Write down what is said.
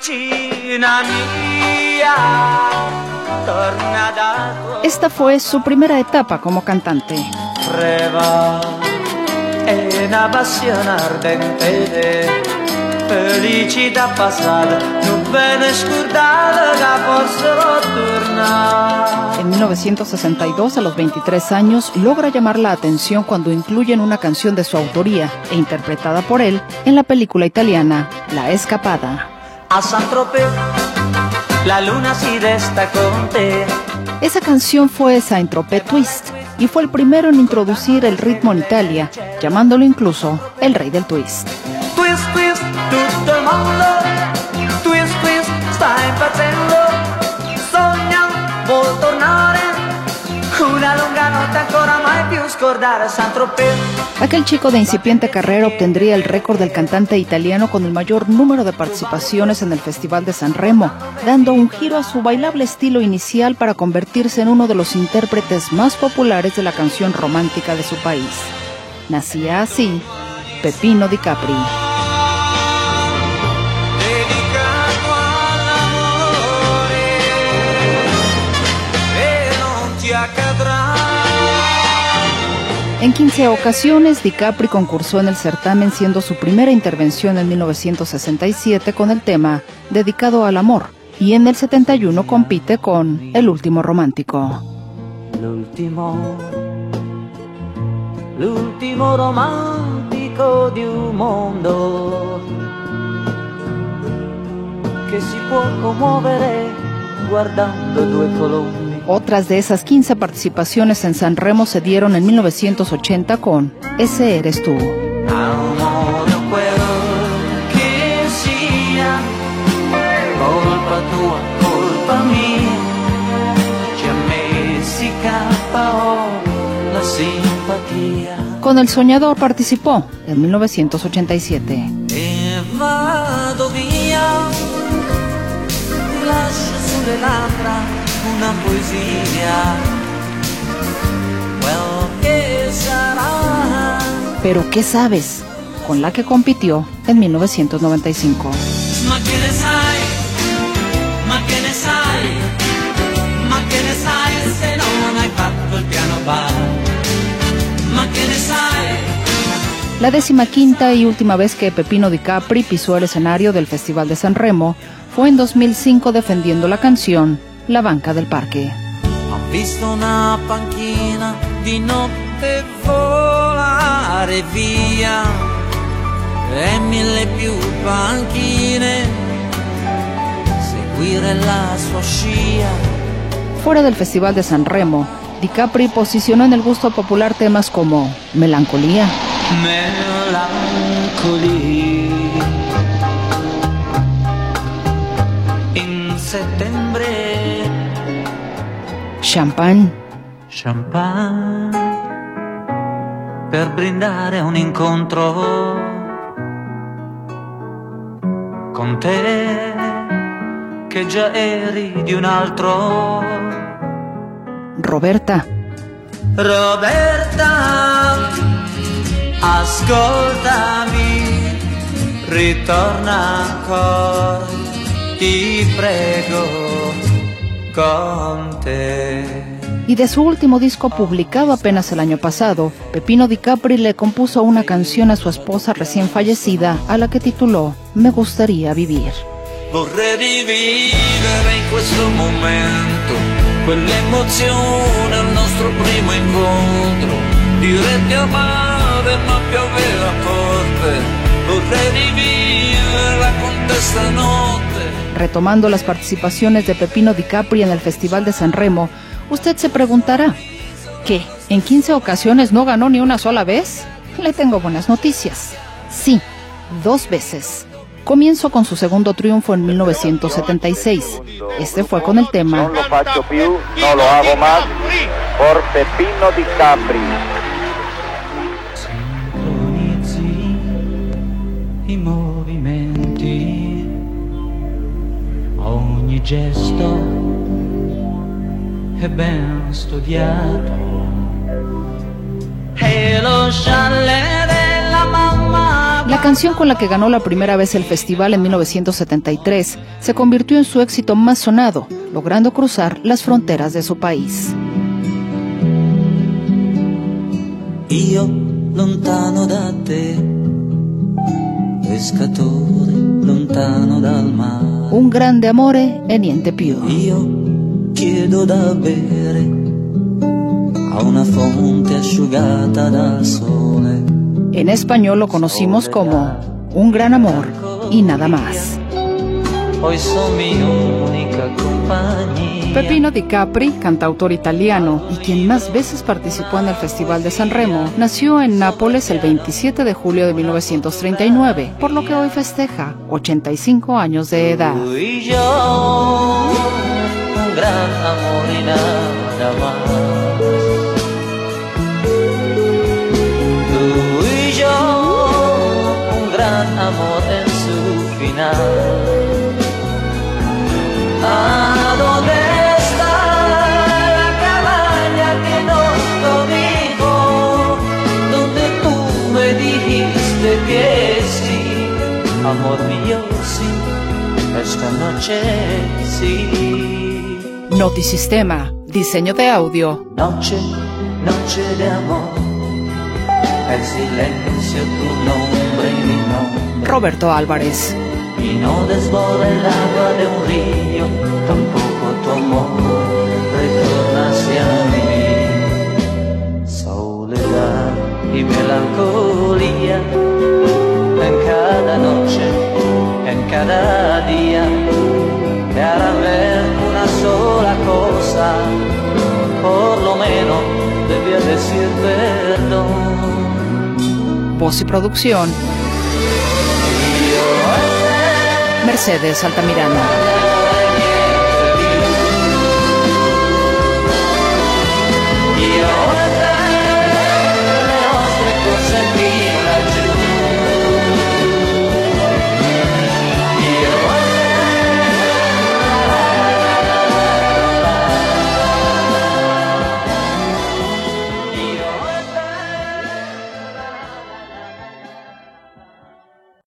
Esta fue su primera etapa como cantante. En 1962, a los 23 años, logra llamar la atención cuando incluyen una canción de su autoría e interpretada por él en la película italiana La Escapada. A Saint-Tropez, la luna sí destacó. Esa canción fue Saint-Tropez Twist y fue el primero en introducir el ritmo en Italia, llamándolo incluso el rey del twist. Twist, twist, tutto il mondo. Twist, twist, sta impazzendo. Sogna, vuol tornare. Una lunga notte ancora mai più scordare Saint-Tropez. Aquel chico de incipiente carrera obtendría el récord del cantante italiano con el mayor número de participaciones en el Festival de San Remo, dando un giro a su bailable estilo inicial para convertirse en uno de los intérpretes más populares de la canción romántica de su país. Nacía así Peppino Di Capri. En 15 ocasiones, Di Capri concursó en el certamen, siendo su primera intervención en 1967 con el tema Dedicado al Amor, y en el 71 compite con El Último Romántico. L'ultimo romantico di un mondo che si può commuovere guardando due colombi. Otras de esas 15 participaciones en San Remo se dieron en 1980 con Ese eres tú. Amore, quello che sia, colpa tua, colpa mia, ci ha messi KO la simpatía. Con El Soñador participó en 1987. E vado via, lascio sulle labbra una poesia, well, ¿qué sarà? Pero ¿qué sabes? Con la que compitió en 1995. Ma che ne sai? Ma che ne sai? Ma che ne sai se non hai fatto il piano bar? Ma che ne sai? La 15ª y última vez que Peppino Di Capri pisó el escenario del Festival de San Remo fue en 2005 defendiendo la canción La Banca del Parque. Ho visto una panchina di notte volare via e mille più panchine seguire la sua scia. Fuera del Festival de San Remo, Di Capri posicionó en el gusto popular temas como Melancolía, in settembre, Champagne, per brindare un incontro con te che già eri di un altro. Roberta, ascoltami, ritorna ancora, ti prego, con te. Y de su último disco publicado apenas el año pasado, Peppino Di Capri le compuso una canción a su esposa recién fallecida, a la que tituló Me gustaría vivir. Vorrei rivivere in questo momento quell'emozione al nostro primo incontro, dirti amare ma pioveva forte, vorrei riviverla con te stanotte. Retomando las participaciones de Peppino Di Capri en el Festival de San Remo, usted se preguntará, ¿qué? ¿En 15 ocasiones no ganó ni una sola vez? Le tengo buenas noticias. Sí, 2 veces. Comienzo con su segundo triunfo en 1976. Este fue con el tema Non lo faccio più, no lo hago más, por Peppino Di Capri. Sincronizzi i movimenti, ogni gesto è ben studiato, e lo chalet della mamma. La canción con la que ganó la primera vez el festival en 1973 se convirtió en su éxito más sonado, logrando cruzar las fronteras de su país. Io lontano da te, pescatore lontano dal mare. Un grande amore e niente più. Io chiedo da bere a una fonte asciugata dal sole. En español lo conocimos como Un gran amor y nada más. Hoy son mi única compañía. Peppino Di Capri, cantautor italiano y quien más veces participó en el Festival de San Remo, nació en Nápoles el 27 de julio de 1939, por lo que hoy festeja 85 años de edad. Tú y yo, un gran amor y nada más. Tú y yo, un gran amor en su final. ¿A dónde está la cabaña que nos dijo? Donde tú me dijiste que sí, amor mío, sí, esta noche sí. Notisistema, diseño de audio. Noche, noche de amor, el silencio, tu nombre y mi nombre. Roberto Álvarez. Y no desborda el agua de un río, tampoco tu amor retorna hacia mí. Soledad y melancolía, en cada noche, en cada día, te harán ver una sola cosa, por lo menos debía decir perdón. Voz y producción, Mercedes Altamirano.